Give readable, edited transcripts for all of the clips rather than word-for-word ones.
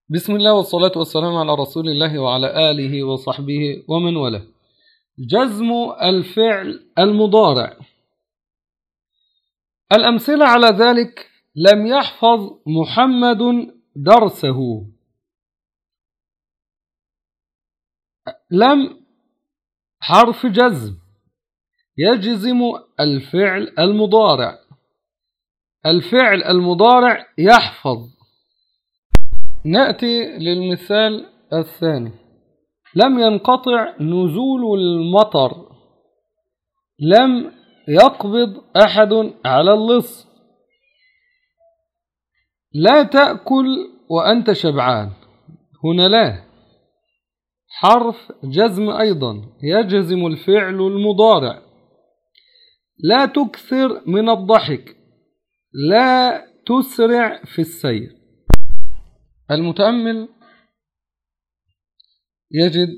بسم الله والصلاة والسلام على رسول الله وعلى آله وصحبه ومن والاه. جزم الفعل المضارع. الأمثلة على ذلك: لم يحفظ محمد درسه. لم حرف جزم يجزم الفعل المضارع. الفعل المضارع يحفظ. نأتي للمثال الثاني: لم ينقطع نزول المطر. لم يقبض أحد على اللص. لا تأكل وأنت شبعان. هنا لا حرف جزم أيضا يجزم الفعل المضارع. لا تكثر من الضحك. لا تسرع في السير. المتأمل يجد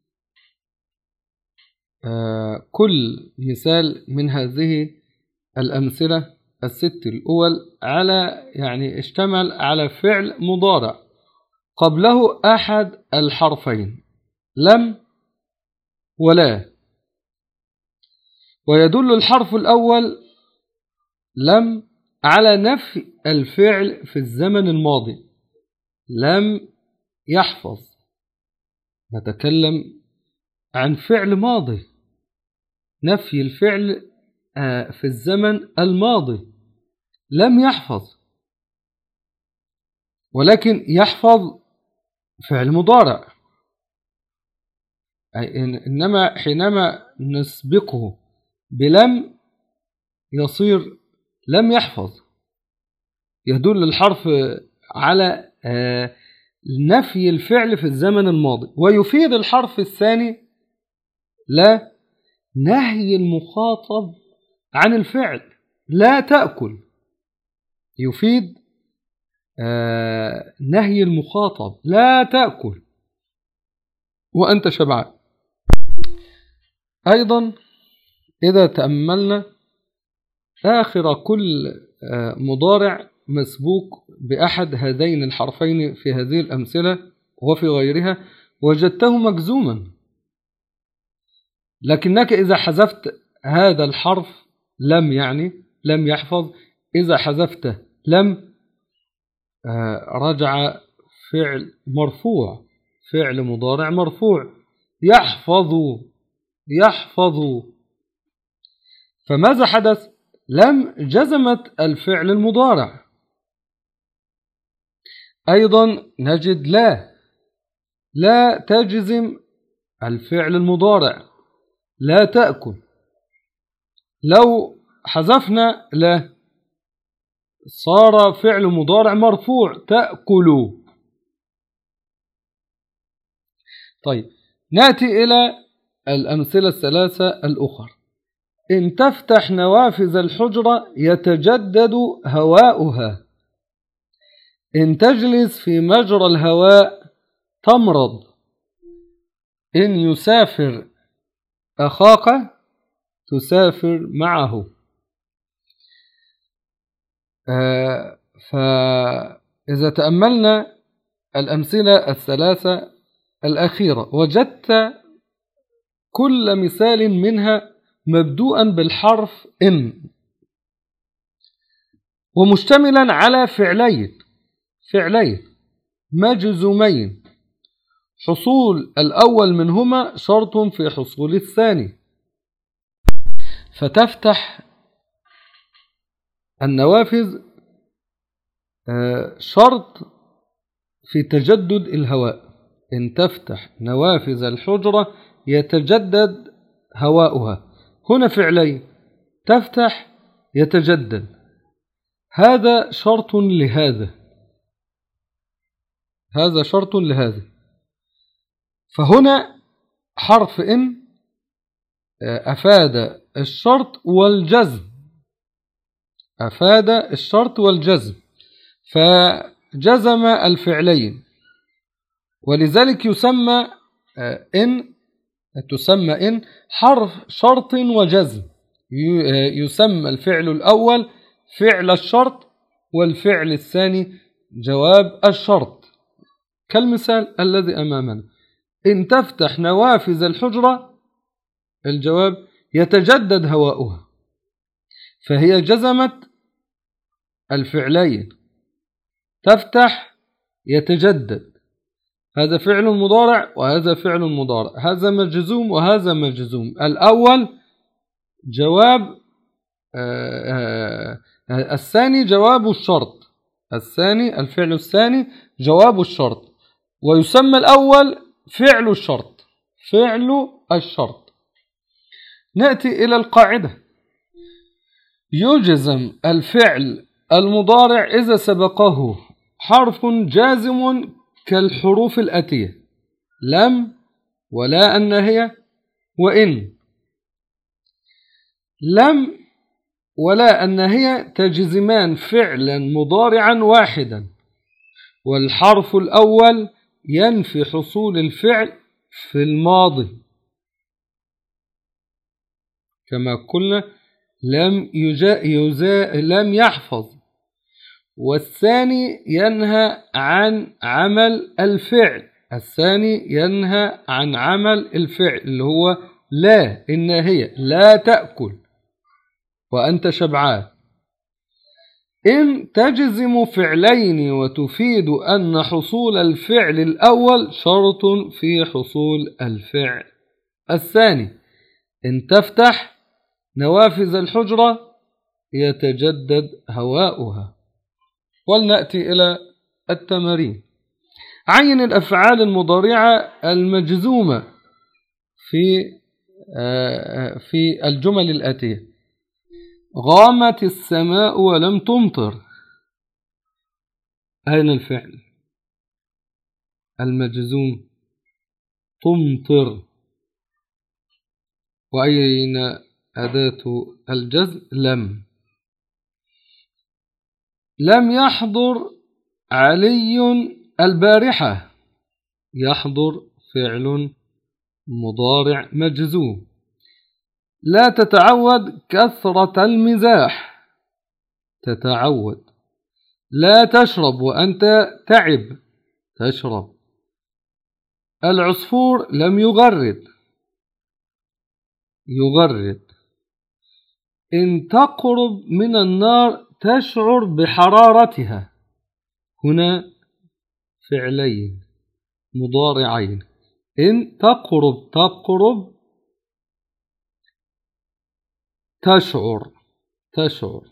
كل مثال من هذه الأمثلة الست الأول اشتمل على فعل مضارع قبله أحد الحرفين لم ولا. ويدل الحرف الأول لم على نفي الفعل في الزمن الماضي. لم يحفظ، نتكلم عن فعل ماضي، نفي الفعل في الزمن الماضي. لم يحفظ، ولكن يحفظ فعل مضارع، إنما حينما نسبقه بلم يصير لم يحفظ. يدل الحرف على نفي الفعل في الزمن الماضي. ويفيد الحرف الثاني لا نهي المخاطب عن الفعل. لا تأكل يفيد نهي المخاطب، لا تأكل وأنت شبعان. أيضا إذا تأملنا آخر كل مضارع مسبوق بأحد هذين الحرفين في هذه الأمثلة وفي غيرها وجدته مجزوما، لكنك إذا حذفت هذا الحرف لم لم يحفظ، إذا حذفته لم رجع فعل مرفوع، فعل مضارع مرفوع يحفظ. فماذا حدث؟ لم جزمت الفعل المضارع. أيضا نجد لا تجزم الفعل المضارع. لا تأكل، لو حذفنا لا صار فعل مضارع مرفوع تأكل. طيب نأتي إلى الأمثلة الثلاثة الأخرى. إن تفتح نوافذ الحجرة يتجدد هواؤها. إن تجلس في مجرى الهواء تمرض. إن يسافر أخاك تسافر معه. فإذا تأملنا الأمثلة الثلاثة الأخيرة وجدت كل مثال منها مبدوءا بالحرف إن، ومشتملا على فعلين مجزومين، حصول الأول منهما شرط في حصول الثاني. فتفتح النوافذ شرط في تجدد الهواء. إن تفتح نوافذ الحجرة يتجدد هواؤها. هنا فعلين: تفتح يتجدد، هذا شرط لهذا، هذا شرط لهذا. فهنا حرف إن أفاد الشرط والجزم، أفاد الشرط والجزم فجزم الفعلين، ولذلك تسمى إن حرف شرط وجزم. يسمى الفعل الأول فعل الشرط والفعل الثاني جواب الشرط. كالمثال الذي أمامنا: إن تفتح نوافذ الحجرة، الجواب: يتجدد هواؤها. فهي جزمت الفعلين، تفتح يتجدد، هذا فعل مضارع وهذا فعل مضارع، هذا مجزوم وهذا مجزوم. الأول جواب الثاني جواب الشرط، الثاني الفعل الثاني جواب الشرط، ويسمى الأول فعل الشرط، فعل الشرط. نأتي إلى القاعدة: يجزم الفعل المضارع إذا سبقه حرف جازم كالحروف الآتية: لم، ولا الناهية، وإن. لم ولا الناهية تجزمان فعلا مضارعا واحدا، والحرف الأول ينفي حصول الفعل في الماضي كما قلنا: لم يحفظ. والثاني ينهى عن عمل الفعل، الثاني ينهى عن عمل الفعل اللي هو لا، الناهية: لا تأكل وأنت شبعان. إن تجزم فعلين وتفيد أن حصول الفعل الأول شرط في حصول الفعل الثاني. إن تفتح نوافذ الحجرة يتجدد هواؤها. ولنأتي إلى التمارين. عين الأفعال المضارعة المجزومة في الجمل الآتية: غامت السماء ولم تمطر. أين الفعل المجزوم؟ تمطر. وأين أداة الجزم؟ لم. لم يحضر علي البارحة. يحضر فعل مضارع مجزوم. لا تتعود كثرة المزاح. تتعود. لا تشرب وأنت تعب. تشرب. العصفور لم يغرد. يغرد. إن تقرب من النار تشعر بحرارتها. هنا فعلين مضارعين: إن تقرب تشعر.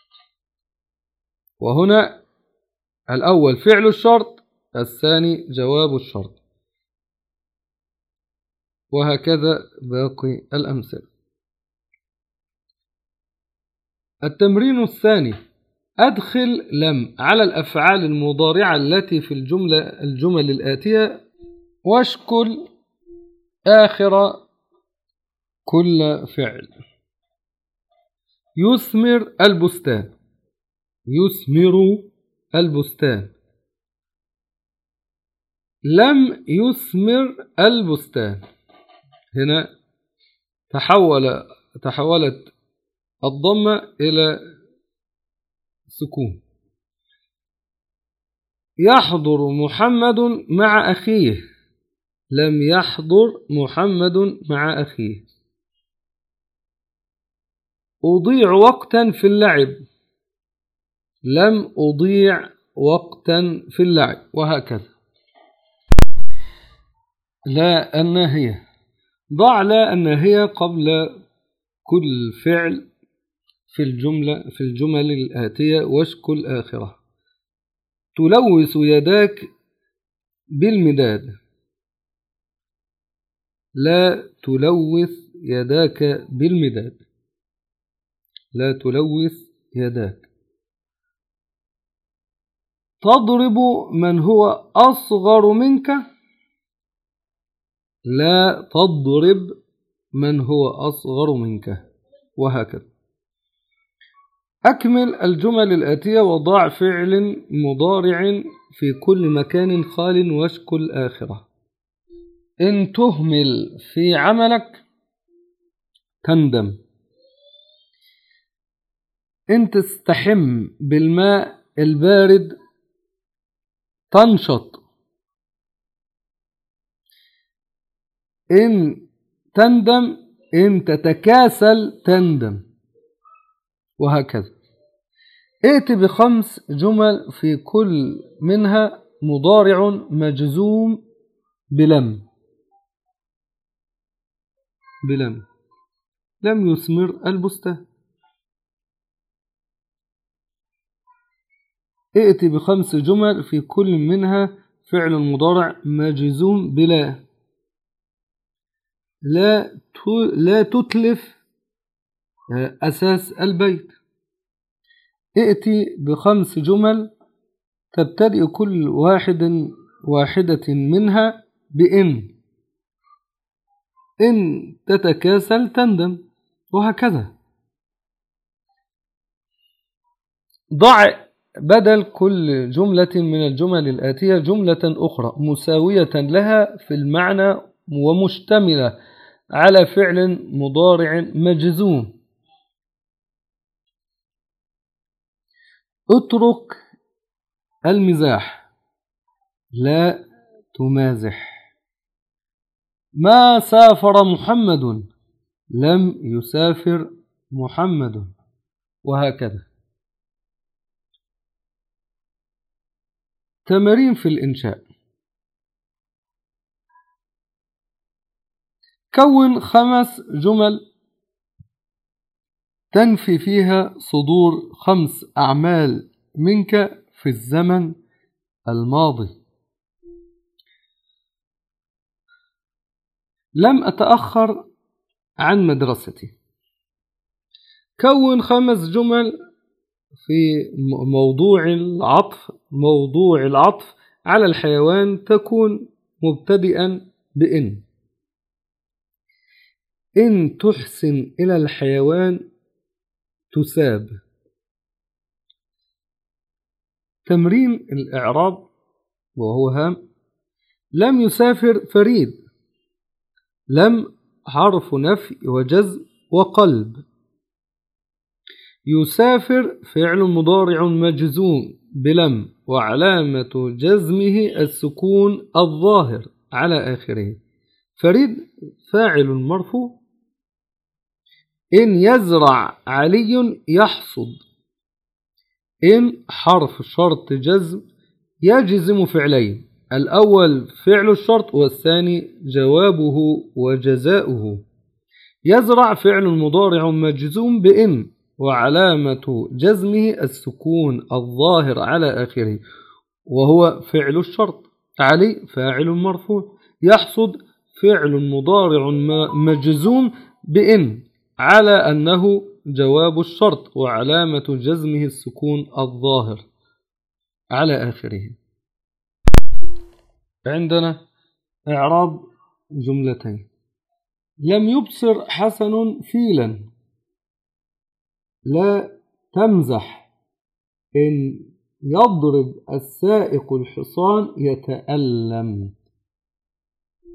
وهنا الأول فعل الشرط، الثاني جواب الشرط، وهكذا باقي الأمثلة. التمرين الثاني: أدخل لم على الأفعال المضارعة التي في الجمل الآتية واشكل آخر كل فعل. يثمر البستان. يثمر البستان. لم يثمر البستان. هنا تحولت الضمة إلى سكون. يحضر محمد مع أخيه. لم يحضر محمد مع أخيه. أضيع وقتا في اللعب. لم أضيع وقتا في اللعب، وهكذا. لا الناهية: ضع لا الناهية قبل كل فعل في الجمل الآتية واشكل آخرة. تلوث يداك بالمداد. لا تلوث يداك بالمداد. لا تلوث يداك. تضرب من هو أصغر منك. لا تضرب من هو أصغر منك، وهكذا. أكمل الجمل الآتية وضع فعل مضارع في كل مكان خال واشكل آخرة. إن تهمل في عملك تندم. إن تستحم بالماء البارد تنشط. إن تندم، إن تتكاسل تندم، وهكذا. ائت ب5 جمل في كل منها مضارع مجزوم بلم. لم يثمر البستان. ائت ب5 جمل في كل منها فعل مضارع مجزوم بلا. لا تتلف أساس البيت. ائتي ب5 جمل تبتدئ كل واحدة منها بإن. إن تتكاسل تندم، وهكذا. ضع بدل كل جملة من الجمل الآتية جملة أخرى مساوية لها في المعنى ومشتملة على فعل مضارع مجزوم. اترك المزاح، لا تمازح. ما سافر محمد، لم يسافر محمد، وهكذا. تمارين في الإنشاء. كون 5 جمل تنفي فيها صدور 5 أعمال منك في الزمن الماضي. لم أتأخر عن مدرستي. كون 5 جمل في موضوع العطف على الحيوان تكون مبتدئا بإن. إن تحسن إلى الحيوان تساب. تمرين الإعراب وهو هام. لم يسافر فريد. لم حرف نفي وجزم وقلب. يسافر فعل مضارع مجزوم بلم وعلامة جزمه السكون الظاهر على آخره. فريد فاعل مرفوع. إن يزرع علي يحصد. إن حرف شرط جزم يجزم فعلين، الأول فعل الشرط والثاني جوابه وجزاؤه. يزرع فعل مضارع مجزوم بإن وعلامة جزمه السكون الظاهر على آخره وهو فعل الشرط. علي فاعل مرفوع. يحصد فعل مضارع مجزوم بإن على أنه جواب الشرط وعلامة جزمه السكون الظاهر على آخره. عندنا إعراب جملتين. لم يبصر حسن فيلا. لا تمزح. إن يضرب السائق الحصان يتألم.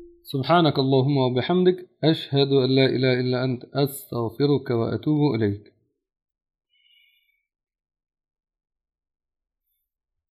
سبحانك اللهم وبحمدك، أشهد أن لا إله إلا أنت، أستغفرك وأتوب إليك.